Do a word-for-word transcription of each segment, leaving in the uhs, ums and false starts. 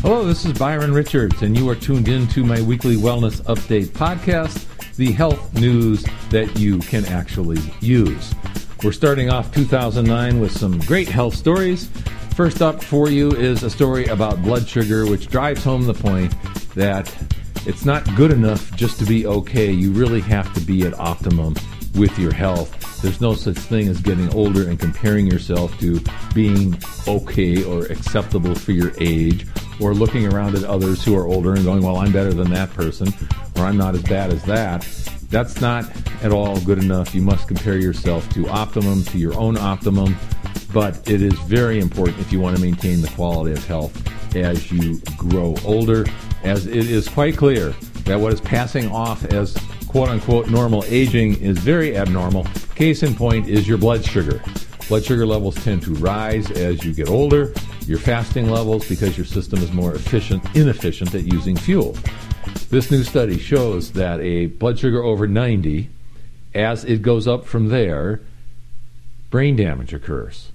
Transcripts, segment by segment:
Hello, this is Byron Richards, and you are tuned in to my weekly Wellness Update podcast, the health news that you can actually use. We're starting off two thousand nine with some great health stories. First up for you is a story about blood sugar, which drives home the point that it's not good enough just to be okay. You really have to be at optimum with your health. There's no such thing as getting older and comparing yourself to being okay or acceptable for your age, or looking around at others who are older and going, well, I'm better than that person, or I'm not as bad as that. That's not at all good enough. You must compare yourself to optimum, to your own optimum. But it is very important if you want to maintain the quality of health as you grow older, as it is quite clear that what is passing off as quote-unquote normal aging is very abnormal. Case in point is your blood sugar. Blood sugar levels tend to rise as you get older. Your fasting levels, because your system is more efficient, inefficient at using fuel. This new study shows that a blood sugar over ninety, as it goes up from there, brain damage occurs.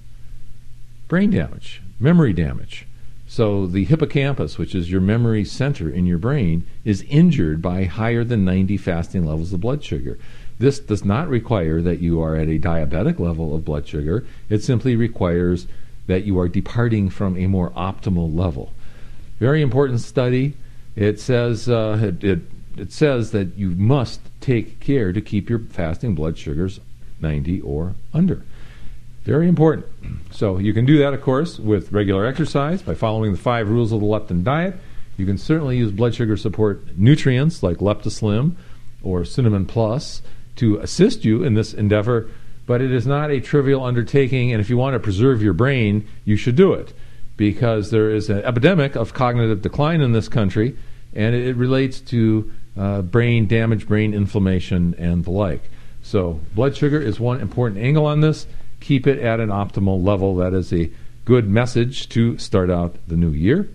Brain damage, memory damage. So the hippocampus, which is your memory center in your brain, is injured by higher than ninety fasting levels of blood sugar. This does not require that you are at a diabetic level of blood sugar. It simply requires that you are departing from a more optimal level. Very important study. It says uh, it, it, it says that you must take care to keep your fasting blood sugars ninety or under. Very important. So you can do that, of course, with regular exercise by following the five rules of the leptin diet. You can certainly use blood sugar support nutrients like Leptislim or Cinnamon Plus to assist you in this endeavor, but it is not a trivial undertaking, and if you want to preserve your brain, you should do it, because there is an epidemic of cognitive decline in this country, and it relates to uh, brain damage, brain inflammation, and the like. So blood sugar is one important angle on this. Keep it at an optimal level. That is a good message to start out the new year.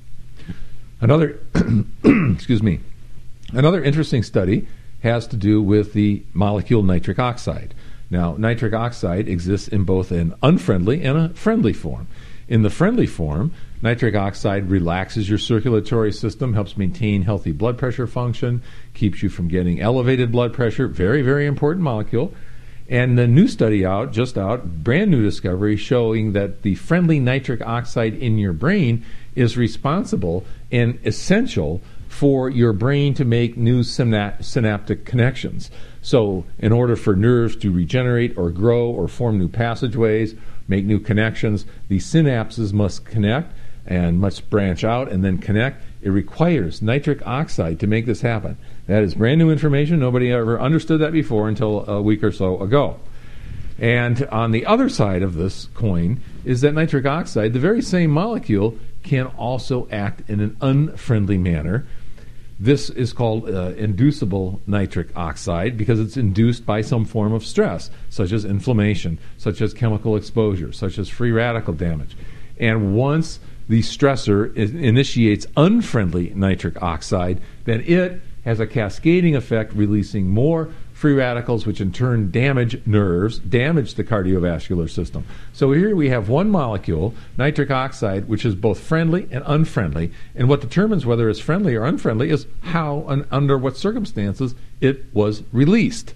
Another, excuse me, another interesting study has to do with the molecule nitric oxide. Now, nitric oxide exists in both an unfriendly and a friendly form. In the friendly form, nitric oxide relaxes your circulatory system, helps maintain healthy blood pressure function, keeps you from getting elevated blood pressure. Very, very important molecule. And the new study out, just out, brand new discovery showing that the friendly nitric oxide in your brain is responsible and essential for your brain to make new syna- synaptic connections. So in order for nerves to regenerate or grow or form new passageways, make new connections, the synapses must connect and must branch out and then connect. It requires nitric oxide to make this happen. That is brand new information. Nobody ever understood that before until a week or so ago. And on the other side of this coin is that nitric oxide, the very same molecule, can also act in an unfriendly manner. This is called uh, inducible nitric oxide because it's induced by some form of stress, such as inflammation, such as chemical exposure, such as free radical damage. And once the stressor is, initiates unfriendly nitric oxide, then it has a cascading effect, releasing more free radicals, which in turn damage nerves, damage the cardiovascular system. So here we have one molecule, nitric oxide, which is both friendly and unfriendly. And what determines whether it's friendly or unfriendly is how and under what circumstances it was released.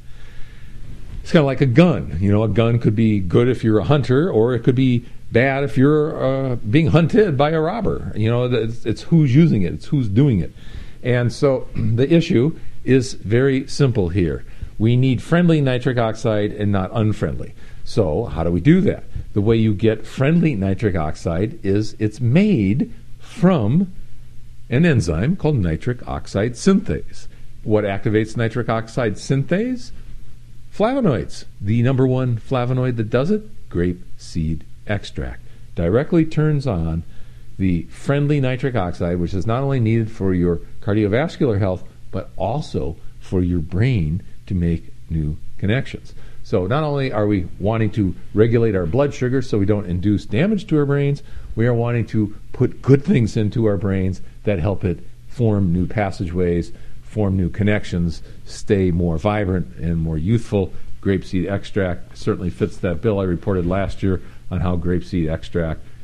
It's kind of like a gun. You know, a gun could be good if you're a hunter, or it could be bad if you're uh, being hunted by a robber. You know, it's, it's who's using it, it's who's doing it. And so the issue is very simple here. We need friendly nitric oxide and not unfriendly. So how do we do that? The way you get friendly nitric oxide is it's made from an enzyme called nitric oxide synthase. What activates nitric oxide synthase? Flavonoids. The number one flavonoid that does it? Grape seed extract. Directly turns on the friendly nitric oxide, which is not only needed for your cardiovascular health, but also for your brain to make new connections. So not only are we wanting to regulate our blood sugar so we don't induce damage to our brains, we are wanting to put good things into our brains that help it form new passageways, form new connections, stay more vibrant and more youthful. Grapeseed extract certainly fits that bill. I reported last year on how grapeseed extract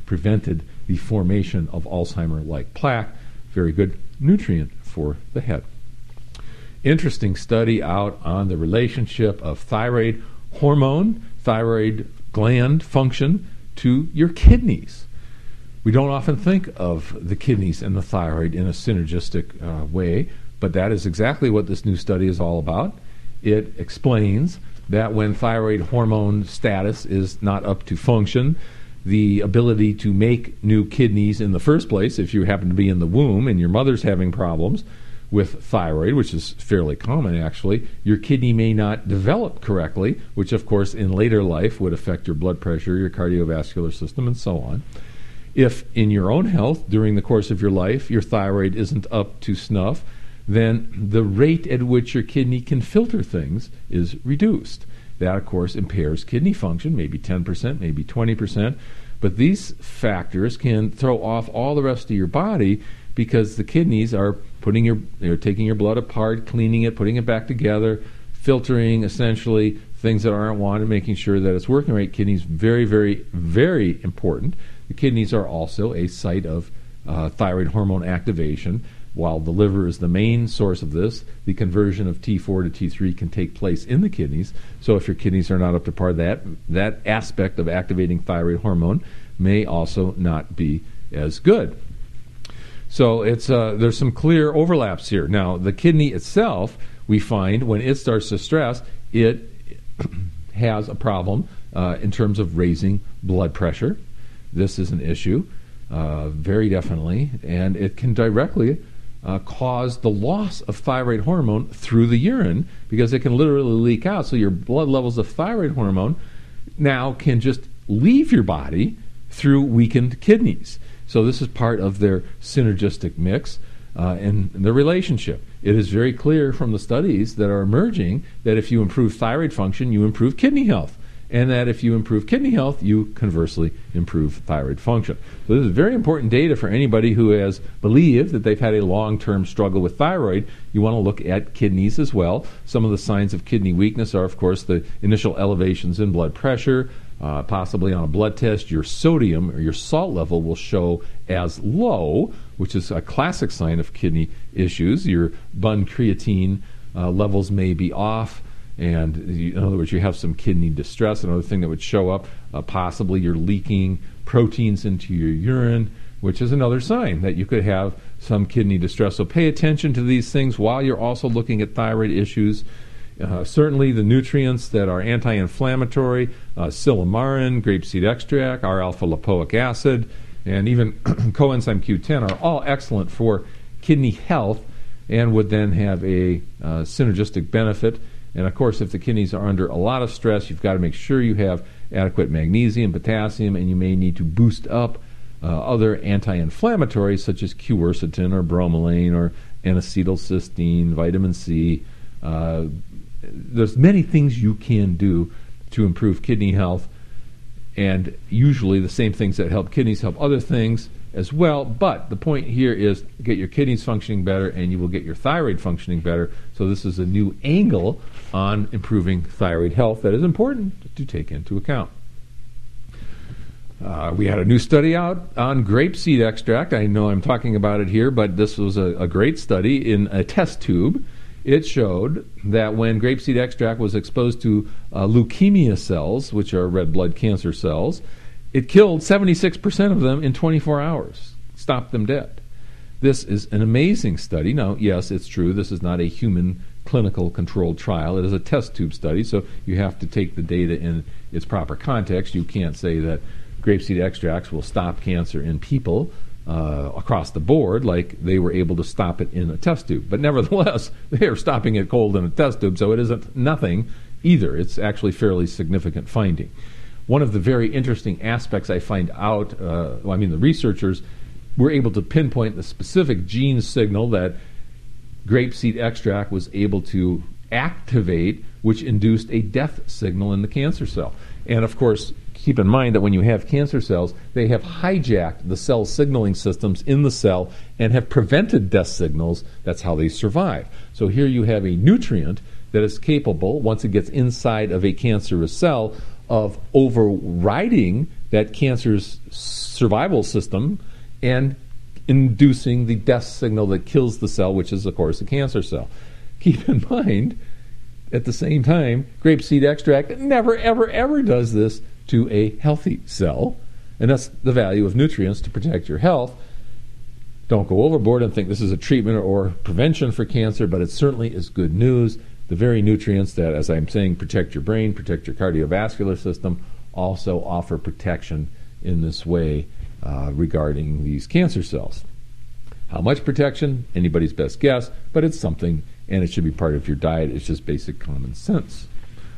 prevented the formation of Alzheimer-like plaque. Very good nutrient for the head. Interesting study out on the relationship of thyroid hormone, thyroid gland function to your kidneys. We don't often think of the kidneys and the thyroid in a synergistic uh, way, but that is exactly what this new study is all about. It explains that when thyroid hormone status is not up to function, the ability to make new kidneys in the first place, if you happen to be in the womb and your mother's having problems with thyroid, which is fairly common actually, your kidney may not develop correctly, which of course in later life would affect your blood pressure, your cardiovascular system, and so on. If in your own health during the course of your life your thyroid isn't up to snuff, then the rate at which your kidney can filter things is reduced. That, of course, impairs kidney function, maybe ten percent, maybe twenty percent. But these factors can throw off all the rest of your body because the kidneys are putting your, they're taking your blood apart, cleaning it, putting it back together, filtering essentially things that aren't wanted, making sure that it's working right. Kidneys, very, very, very important. The kidneys are also a site of uh, thyroid hormone activation. While the liver is the main source of this, the conversion of T four to T three can take place in the kidneys. So if your kidneys are not up to par, that that aspect of activating thyroid hormone may also not be as good. So it's uh, there's some clear overlaps here. Now, the kidney itself, we find when it starts to stress, it has a problem uh, in terms of raising blood pressure. This is an issue, uh, very definitely, and it can directly Uh, cause the loss of thyroid hormone through the urine because it can literally leak out. So your blood levels of thyroid hormone now can just leave your body through weakened kidneys. So this is part of their synergistic mix uh, and the relationship. It is very clear from the studies that are emerging that if you improve thyroid function, you improve kidney health. And that if you improve kidney health, you conversely improve thyroid function. So this is very important data for anybody who has believed that they've had a long-term struggle with thyroid. You want to look at kidneys as well. Some of the signs of kidney weakness are, of course, the initial elevations in blood pressure, uh, possibly on a blood test. Your sodium or your salt level will show as low, which is a classic sign of kidney issues. Your B U N creatine uh, levels may be off. And in other words, you have some kidney distress. Another thing that would show up, uh, possibly you're leaking proteins into your urine, which is another sign that you could have some kidney distress. So pay attention to these things while you're also looking at thyroid issues. Uh, certainly the nutrients that are anti-inflammatory, uh, silymarin, grapeseed extract, R-alpha lipoic acid, and even coenzyme Q ten are all excellent for kidney health and would then have a uh, synergistic benefit. And, of course, if the kidneys are under a lot of stress, you've got to make sure you have adequate magnesium, potassium, and you may need to boost up uh, other anti-inflammatories such as quercetin or bromelain or N-acetylcysteine, vitamin C. Uh, there's many things you can do to improve kidney health, and usually the same things that help kidneys help other things as well. But the point here is get your kidneys functioning better and you will get your thyroid functioning better. So this is a new angle on improving thyroid health that is important to take into account. Uh, we had a new study out on grapeseed extract. I know I'm talking about it here, but this was a, a great study in a test tube. It showed that when grapeseed extract was exposed to uh, leukemia cells, which are red blood cancer cells, it killed seventy-six percent of them in twenty-four hours, stopped them dead. This is an amazing study. Now, yes, it's true, this is not a human clinical controlled trial. It is a test tube study, so you have to take the data in its proper context. You can't say that grapeseed extracts will stop cancer in people uh, across the board like they were able to stop it in a test tube. But nevertheless, they are stopping it cold in a test tube, so it isn't nothing either. It's actually fairly significant finding. One of the very interesting aspects I find out, uh, well, I mean, the researchers were able to pinpoint the specific gene signal that grapeseed extract was able to activate, which induced a death signal in the cancer cell. And of course, keep in mind that when you have cancer cells, they have hijacked the cell signaling systems in the cell and have prevented death signals. That's how they survive. So here you have a nutrient that is capable, once it gets inside of a cancerous cell, of overriding that cancer's survival system and inducing the death signal that kills the cell, which is, of course, the cancer cell. Keep in mind, at the same time, grapeseed extract never, ever, ever does this to a healthy cell, and that's the value of nutrients to protect your health. Don't go overboard and think this is a treatment or prevention for cancer, but it certainly is good news. The very nutrients that, as I'm saying, protect your brain, protect your cardiovascular system, also offer protection in this way uh, regarding these cancer cells. How much protection? Anybody's best guess, but it's something, and it should be part of your diet. It's just basic common sense.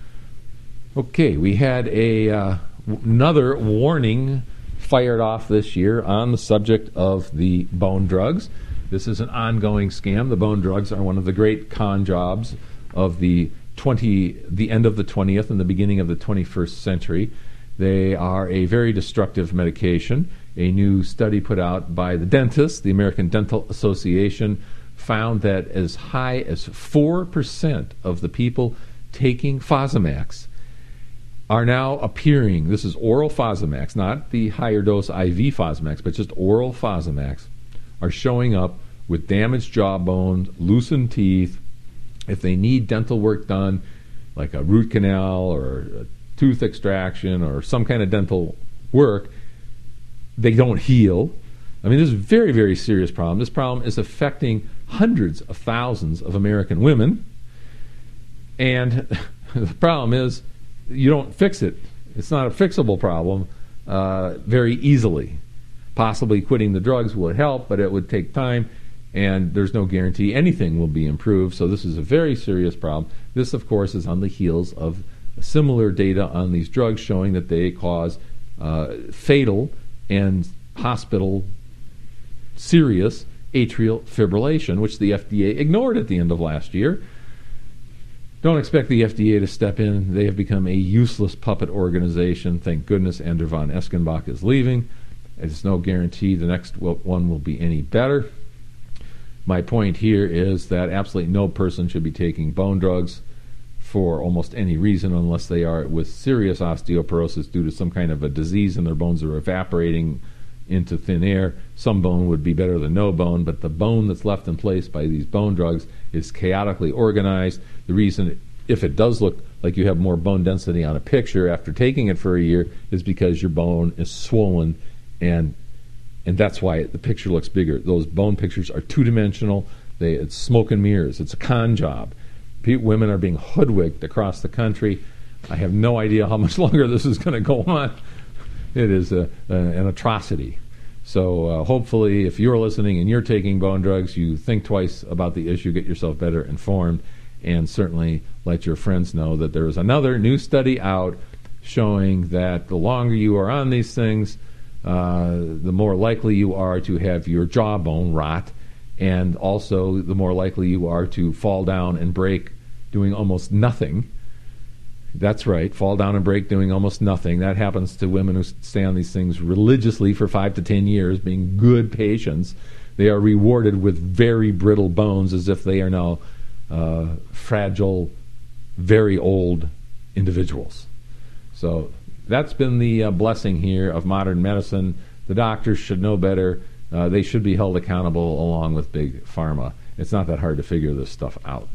Okay, we had a uh, another warning fired off this year on the subject of the bone drugs. This is an ongoing scam. The bone drugs are one of the great con jobs of the twenty, the end of the twentieth and the beginning of the twenty-first century. They are a very destructive medication. A new study put out by the dentists, the American Dental Association, found that as high as four percent of the people taking Fosamax are now appearing, this is oral Fosamax, not the higher dose I V Fosamax, but just oral Fosamax, are showing up with damaged jawbones, loosened teeth. If they need dental work done, like a root canal or a tooth extraction or some kind of dental work, they don't heal. I mean, this is a very, very serious problem. This problem is affecting hundreds of thousands of American women. And the problem is, you don't fix it. It's not a fixable problem uh, very easily. Possibly quitting the drugs would help, but it would take time, and there's no guarantee anything will be improved. So this is a very serious problem. This, of course, is on the heels of similar data on these drugs showing that they cause uh, fatal and hospital serious atrial fibrillation, which the F D A ignored at the end of last year. Don't expect the F D A to step in. They have become a useless puppet organization. Thank goodness Andrew von Eschenbach is leaving. There's no guarantee the next one will be any better. My point here is that absolutely no person should be taking bone drugs for almost any reason unless they are with serious osteoporosis due to some kind of a disease and their bones are evaporating into thin air. Some bone would be better than no bone, but the bone that's left in place by these bone drugs is chaotically organized. The reason, if it does look like you have more bone density on a picture after taking it for a year, is because your bone is swollen, and and that's why the picture looks bigger. Those bone pictures are two-dimensional. They, it's smoke and mirrors. It's a con job. Pe- women are being hoodwinked across the country. I have no idea how much longer this is going to go on. It is a, a, an atrocity. So uh, hopefully, if you're listening and you're taking bone drugs, you think twice about the issue, get yourself better informed, and certainly let your friends know that there is another new study out showing that the longer you are on these things, uh, the more likely you are to have your jawbone rot, and also the more likely you are to fall down and break doing almost nothing. That's right, fall down and break doing almost nothing. That happens to women who stay on these things religiously for five to ten years, being good patients. They are rewarded with very brittle bones as if they are now uh, fragile, very old individuals. So that's been the uh, blessing here of modern medicine. The doctors should know better. Uh, they should be held accountable along with Big Pharma. It's not that hard to figure this stuff out.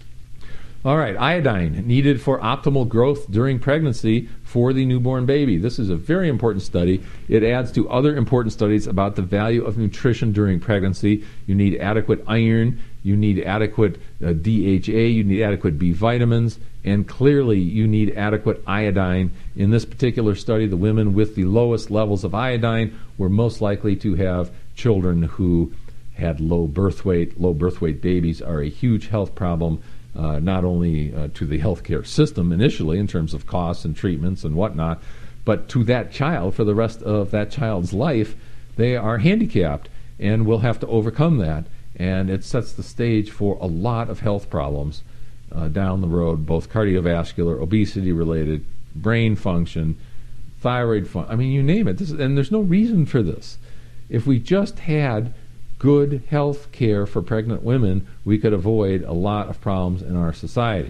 All right, iodine needed for optimal growth during pregnancy for the newborn baby. This is a very important study. It adds to other important studies about the value of nutrition during pregnancy. You need adequate iron, you need adequate uh, D H A, you need adequate B vitamins, and clearly you need adequate iodine. In this particular study, the women with the lowest levels of iodine were most likely to have children who had low birth weight. Low birth weight babies are a huge health problem. Uh, not only uh, to the healthcare system initially in terms of costs and treatments and whatnot, but to that child for the rest of that child's life. They are handicapped and will have to overcome that. And it sets the stage for a lot of health problems uh, down the road, both cardiovascular, obesity-related, brain function, thyroid function. I mean, you name it. This is, and there's no reason for this. If we just had good health care for pregnant women, we could avoid a lot of problems in our society.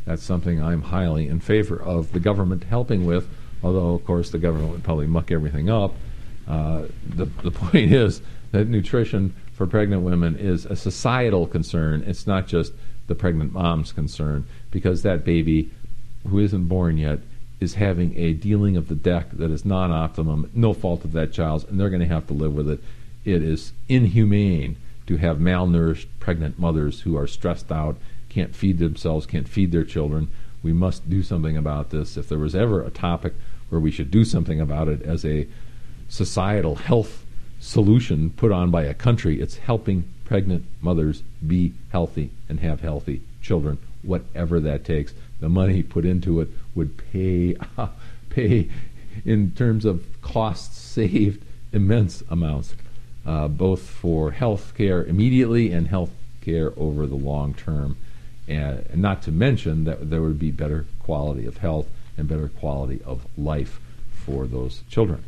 that's something I'm highly in favor of the government helping with, although, of course, the government would probably muck everything up. Uh, the, the point is that nutrition for pregnant women is a societal concern. It's not just the pregnant mom's concern, because that baby who isn't born yet is having a dealing of the deck that is non-optimum, no fault of that child's, and they're going to have to live with it. It is inhumane to have malnourished pregnant mothers who are stressed out, can't feed themselves, can't feed their children. We must do something about this. If there was ever a topic where we should do something about it as a societal health solution put on by a country, it's helping pregnant mothers be healthy and have healthy children, whatever that takes. The money put into it would pay, uh, pay in terms of costs saved, immense amounts, uh, both for health care immediately and health care over the long term. And not to mention that there would be better quality of health and better quality of life for those children.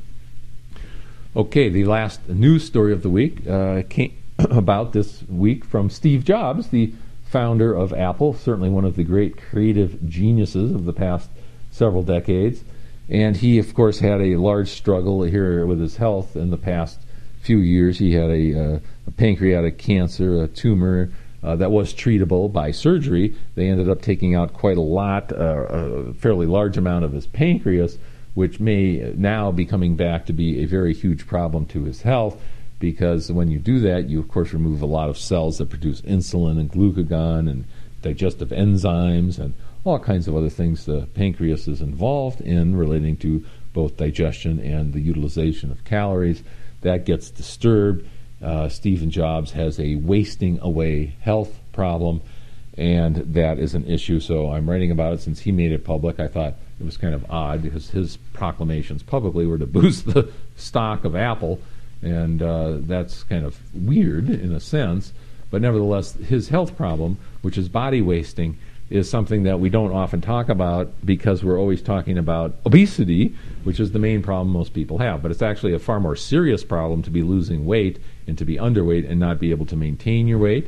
Okay, the last news story of the week uh, came about this week from Steve Jobs, the founder of Apple, certainly one of the great creative geniuses of the past several decades. And he, of course, had a large struggle here with his health in the past few years. He had a, uh, a pancreatic cancer, a tumor, Uh, that was treatable by surgery. They ended up taking out quite a lot, uh, a fairly large amount of his pancreas, which may now be coming back to be a very huge problem to his health, because when you do that, you of course remove a lot of cells that produce insulin and glucagon and digestive enzymes and all kinds of other things the pancreas is involved in relating to both digestion and the utilization of calories. That gets disturbed. Uh, Stephen Jobs has a wasting away health problem, and that is an issue. So I'm writing about it since he made it public. I thought it was kind of odd because his proclamations publicly were to boost the stock of Apple, and uh, that's kind of weird in a sense. But nevertheless, his health problem, which is body wasting, is something that we don't often talk about because we're always talking about obesity, which is the main problem most people have. But it's actually a far more serious problem to be losing weight and to be underweight and not be able to maintain your weight.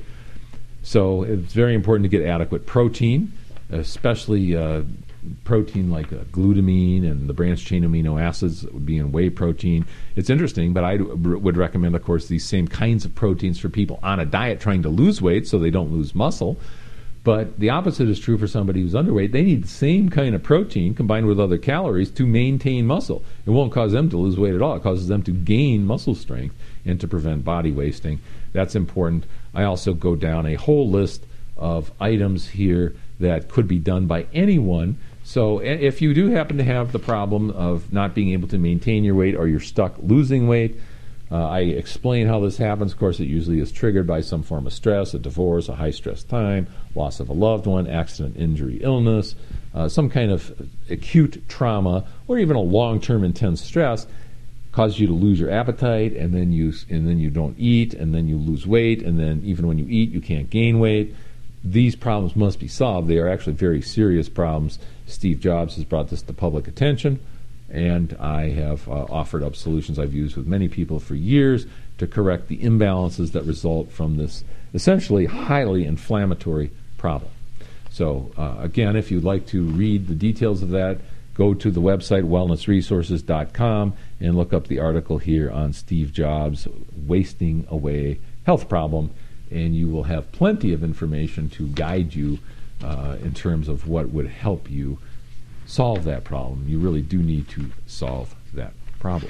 So it's very important to get adequate protein, especially uh, protein like uh, glutamine and the branched-chain amino acids that would be in whey protein. It's interesting, but I would recommend, of course, these same kinds of proteins for people on a diet trying to lose weight so they don't lose muscle. But the opposite is true for somebody who's underweight. They need the same kind of protein combined with other calories to maintain muscle. It won't cause them to lose weight at all. It causes them to gain muscle strength and to prevent body wasting. That's important. I also go down a whole list of items here that could be done by anyone. So if you do happen to have the problem of not being able to maintain your weight or you're stuck losing weight, Uh, I explain how this happens. Of course, it usually is triggered by some form of stress, a divorce, a high-stress time, loss of a loved one, accident, injury, illness, uh, some kind of acute trauma, or even a long-term intense stress causes you to lose your appetite, and then you and then you don't eat, and then you lose weight, and then even when you eat, you can't gain weight. These problems must be solved. They are actually very serious problems. Steve Jobs has brought this to public attention, and I have uh, offered up solutions I've used with many people for years to correct the imbalances that result from this essentially highly inflammatory problem. So uh, again, if you'd like to read the details of that, go to the website wellness resources dot com and look up the article here on Steve Jobs' wasting away health problem, and you will have plenty of information to guide you uh, in terms of what would help you solve that problem. You really do need to solve that problem.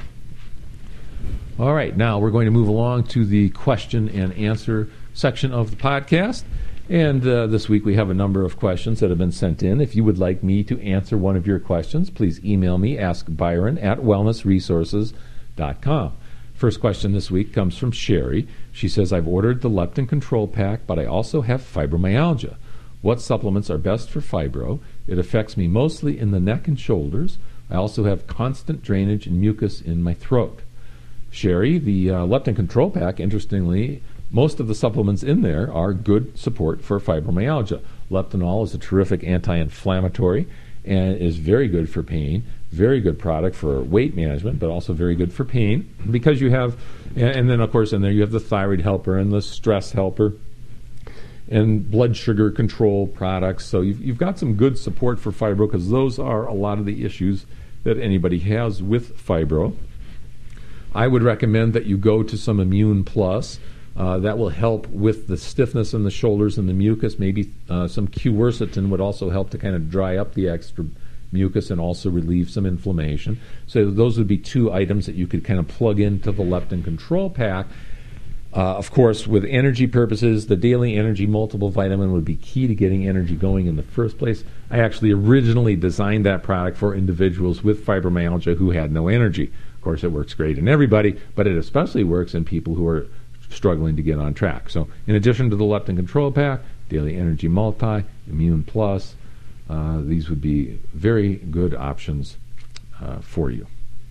All right, now we're going to move along to the question and answer section of the podcast. And uh, this week we have a number of questions that have been sent in. If you would like me to answer one of your questions, please email me, ask byron at wellness resources dot com. First question this week comes from Sherry. She says, I've ordered the leptin control pack, but I also have fibromyalgia. What supplements are best for fibro? It affects me mostly in the neck and shoulders. I also have constant drainage and mucus in my throat. Sherry, the uh, leptin control pack, interestingly, most of the supplements in there are good support for fibromyalgia. Leptinol is a terrific anti-inflammatory and is very good for pain, very good product for weight management, but also very good for pain because you have, and then of course in there you have the thyroid helper and the stress helper. and blood sugar control products. So you've, you've got some good support for fibro, because those are a lot of the issues that anybody has with fibro. I would recommend that you go to some Immune Plus. Uh, that will help with the stiffness in the shoulders and the mucus. Maybe uh, some quercetin would also help to kind of dry up the extra mucus and also relieve some inflammation. So those would be two items that you could kind of plug into the leptin control pack. Uh, of course, with energy purposes, the daily energy multiple vitamin would be key to getting energy going in the first place. I actually originally designed that product for individuals with fibromyalgia who had no energy. Of course, it works great in everybody, but it especially works in people who are struggling to get on track. So in addition to the leptin control pack, daily energy multi, Immune Plus, uh, these would be very good options uh, for you.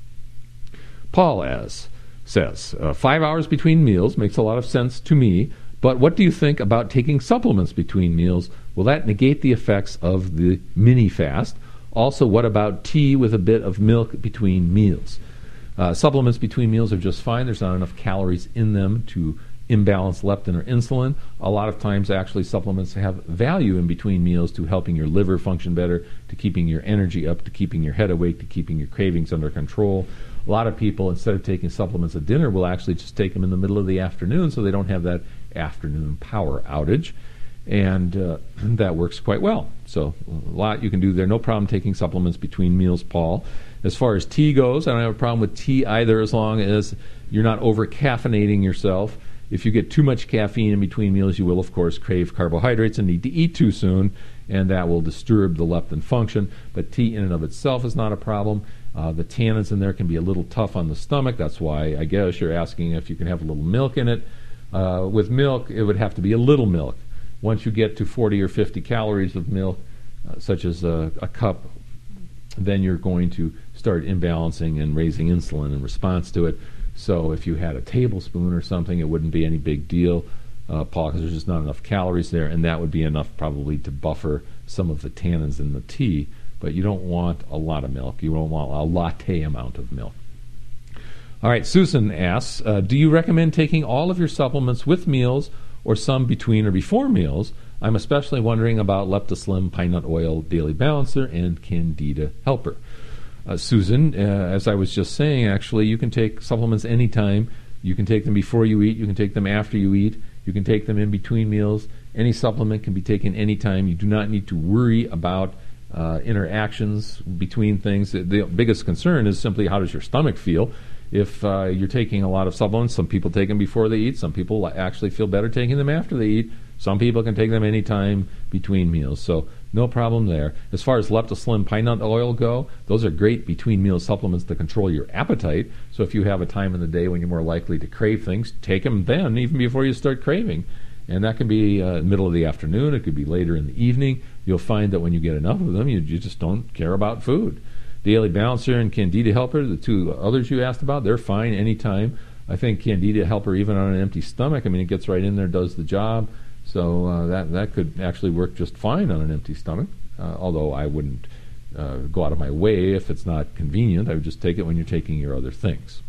Paul as says, uh, five hours between meals makes a lot of sense to me, but what do you think about taking supplements between meals? Will that negate the effects of the mini fast? Also, what about tea with a bit of milk between meals? Uh, supplements between meals are just fine. There's not enough calories in them to imbalance leptin or insulin. A lot of times, actually, supplements have value in between meals to helping your liver function better, to keeping your energy up, to keeping your head awake, to keeping your cravings under control. A lot of people, instead of taking supplements at dinner, will actually just take them in the middle of the afternoon so they don't have that afternoon power outage. And uh, that works quite well. So a lot you can do there. No problem taking supplements between meals, Paul. As far as tea goes, I don't have a problem with tea either, as long as you're not over-caffeinating yourself. If you get too much caffeine in between meals, you will, of course, crave carbohydrates and need to eat too soon, and that will disturb the leptin function. But tea in and of itself is not a problem. Uh, the tannins in there can be a little tough on the stomach. That's why I guess you're asking if you can have a little milk in it. Uh, with milk, it would have to be a little milk. Once you get to forty or fifty calories of milk, uh, such as a, a cup, then you're going to start imbalancing and raising insulin in response to it. So if you had a tablespoon or something, it wouldn't be any big deal, uh, Paul, because there's just not enough calories there, and that would be enough probably to buffer some of the tannins in the tea. But you don't want a lot of milk. You don't want a latte amount of milk. All right, Susan asks, uh, do you recommend taking all of your supplements with meals or some between or before meals? I'm especially wondering about Leptislim, Pine Nut Oil, Daily Balancer, and Candida Helper. Uh, Susan, uh, as I was just saying, actually, you can take supplements anytime. You can take them before you eat. You can take them after you eat. You can take them in between meals. Any supplement can be taken anytime. You do not need to worry about uh, interactions between things. The, the biggest concern is simply, how does your stomach feel? If uh, you're taking a lot of supplements, some people take them before they eat. Some people actually feel better taking them after they eat. Some people can take them anytime between meals. So no problem there. As far as Leptislim, Pine Nut Oil go, those are great between meal supplements to control your appetite. So if you have a time in the day when you're more likely to crave things, take them then, even before you start craving. And that can be uh, middle of the afternoon. It could be later in the evening. You'll find that when you get enough of them, you, you just don't care about food. Daily Balancer and Candida Helper, the two others you asked about, they're fine anytime. I think Candida Helper, even on an empty stomach, I mean, it gets right in there, does the job. So uh, that that could actually work just fine on an empty stomach, uh, although I wouldn't uh, go out of my way if it's not convenient. I would just take it when you're taking your other things.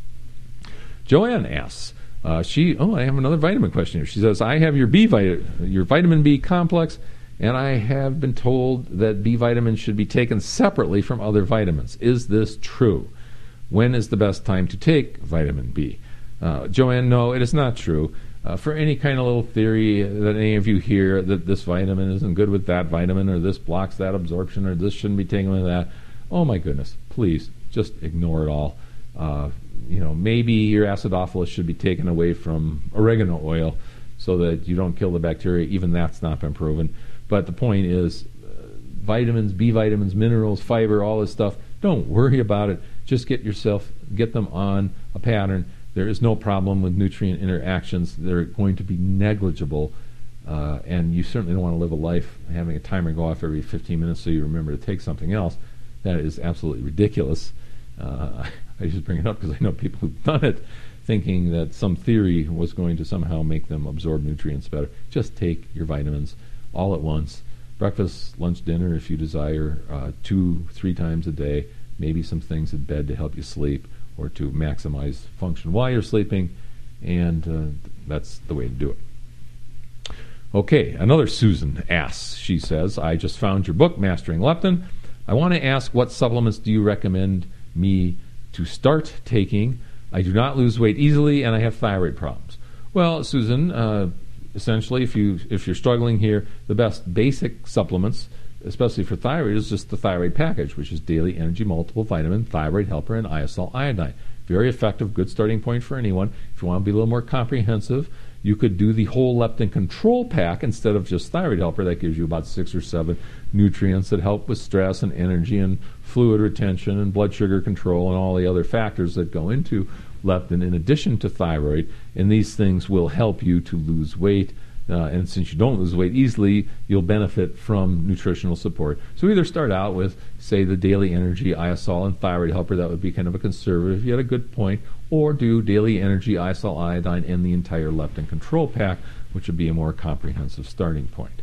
Joanne asks, uh, she, oh, I have another vitamin question here. She says, I have your B vit- your vitamin B complex, and I have been told that B vitamins should be taken separately from other vitamins. Is this true? When is the best time to take vitamin B? Uh, Joanne, no, it is not true. Uh, for any kind of little theory that any of you hear that this vitamin isn't good with that vitamin, or this blocks that absorption, or this shouldn't be taken with that, oh my goodness, please, just ignore it all. Uh, you know, maybe your acidophilus should be taken away from oregano oil so that you don't kill the bacteria. Even that's not been proven. But the point is, uh, vitamins, B vitamins, minerals, fiber, all this stuff, don't worry about it. Just get yourself, get them on a pattern. There is no problem with nutrient interactions. They're going to be negligible, uh, and you certainly don't want to live a life having a timer go off every fifteen minutes so you remember to take something else. That is absolutely ridiculous. Uh, I just bring it up because I know people who've done it thinking that some theory was going to somehow make them absorb nutrients better. Just take your vitamins all at once. Breakfast, lunch, dinner, if you desire, uh, two, three times a day, maybe some things in bed to help you sleep or to maximize function while you're sleeping, and uh, that's the way to do it. Okay, another Susan asks, she says, I just found your book, Mastering Leptin. I want to ask, what supplements do you recommend me to start taking? I do not lose weight easily, and I have thyroid problems. Well, Susan, uh, essentially, if, you, if you're struggling here, the best basic supplements, especially for thyroid, is just the thyroid package, which is Daily Energy Multiple Vitamin, Thyroid Helper, and Iosol Iodine. Very effective, good starting point for anyone. If you want to be a little more comprehensive, you could do the whole leptin control pack instead of just Thyroid Helper. That gives you about six or seven nutrients that help with stress and energy and fluid retention and blood sugar control and all the other factors that go into leptin in addition to thyroid. And these things will help you to lose weight. Uh, and since you don't lose weight easily, you'll benefit from nutritional support. So either start out with, say, the Daily Energy, Iosol, and Thyroid Helper. That would be kind of a conservative. You had a good point. Or do Daily Energy, Iosol, Iodine, and the entire leptin control pack, which would be a more comprehensive starting point.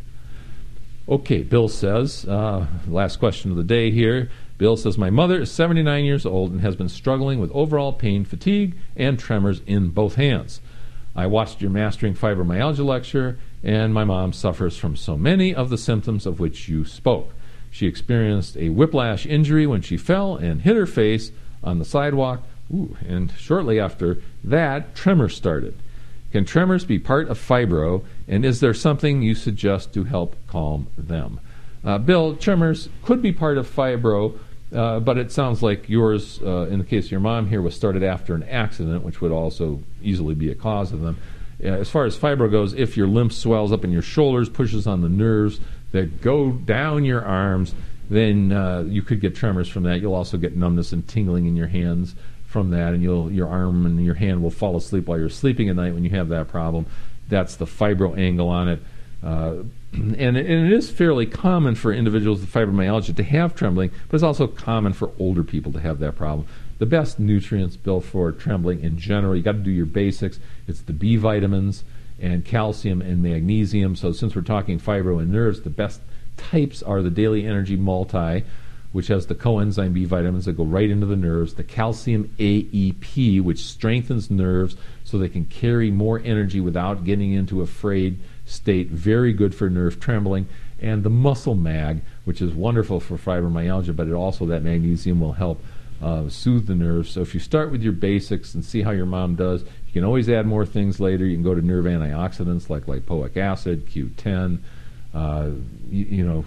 Okay, Bill says, uh, last question of the day here. Bill says, my mother is seventy-nine years old and has been struggling with overall pain, fatigue, and tremors in both hands. I watched your Mastering Fibromyalgia lecture, and my mom suffers from so many of the symptoms of which you spoke. She experienced a whiplash injury when she fell and hit her face on the sidewalk, Ooh, and shortly after that, tremors started. Can tremors be part of fibro, and is there something you suggest to help calm them? Uh, Bill, tremors could be part of fibro, Uh, but it sounds like yours, uh, in the case of your mom here, was started after an accident, which would also easily be a cause of them. Uh, as far as fibro goes, if your lymph swells up in your shoulders, pushes on the nerves that go down your arms, then uh, you could get tremors from that. You'll also get numbness and tingling in your hands from that, and you'll, your arm and your hand will fall asleep while you're sleeping at night when you have that problem. That's the fibro angle on it. Uh, and, it, and it is fairly common for individuals with fibromyalgia to have trembling, but it's also common for older people to have that problem. The best nutrients, Bill, for trembling in general, you got to do your basics. It's the B vitamins and calcium and magnesium. So since we're talking fibro and nerves, the best types are the Daily Energy Multi, which has the coenzyme B vitamins that go right into the nerves, the calcium A E P, which strengthens nerves so they can carry more energy without getting into a frayed state, very good for nerve trembling, and the Muscle Mag, which is wonderful for fibromyalgia, but it also, that magnesium will help uh, soothe the nerves. So if you start with your basics and see how your mom does, you can always add more things later. You can go to nerve antioxidants like lipoic acid, Q ten, uh, you, you know,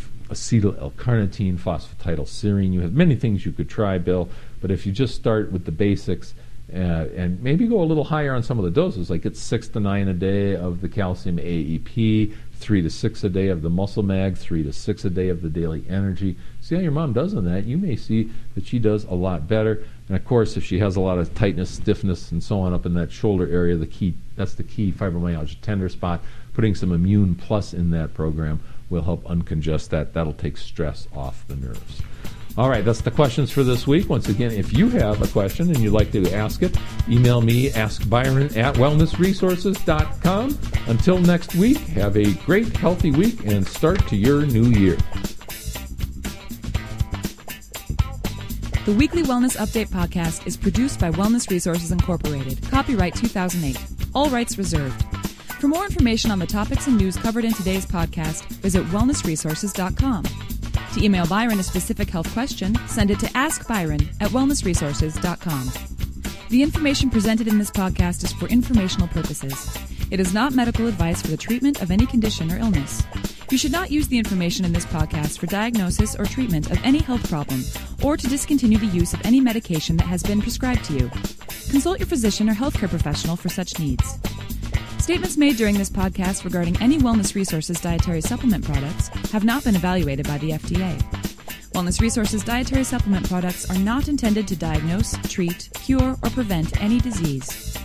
acetyl L-carnitine, phosphatidylserine. You have many things you could try, Bill, but if you just start with the basics, Uh, and maybe go a little higher on some of the doses, like it's six to nine a day of the calcium A E P, three to six a day of the Muscle Mag, three to six a day of the Daily Energy. See how your mom does on that. You may see that she does a lot better. And of course, if she has a lot of tightness, stiffness, and so on up in that shoulder area, the key that's the key fibromyalgia tender spot. Putting some Immune Plus in that program will help uncongest that. That'll take stress off the nerves. All right, that's the questions for this week. Once again, if you have a question and you'd like to ask it, email me, ask byron at wellness resources dot com. Until next week, have a great, healthy week and start to your new year. The Weekly Wellness Update podcast is produced by Wellness Resources Incorporated. Copyright two thousand eight. All rights reserved. For more information on the topics and news covered in today's podcast, visit wellness resources dot com. To email Byron a specific health question, send it to ask byron at wellness resources dot com. The information presented in this podcast is for informational purposes. It is not medical advice for the treatment of any condition or illness. You should not use the information in this podcast for diagnosis or treatment of any health problem or to discontinue the use of any medication that has been prescribed to you. Consult your physician or healthcare professional for such needs. Statements made during this podcast regarding any Wellness Resources dietary supplement products have not been evaluated by the F D A. Wellness Resources dietary supplement products are not intended to diagnose, treat, cure, or prevent any disease.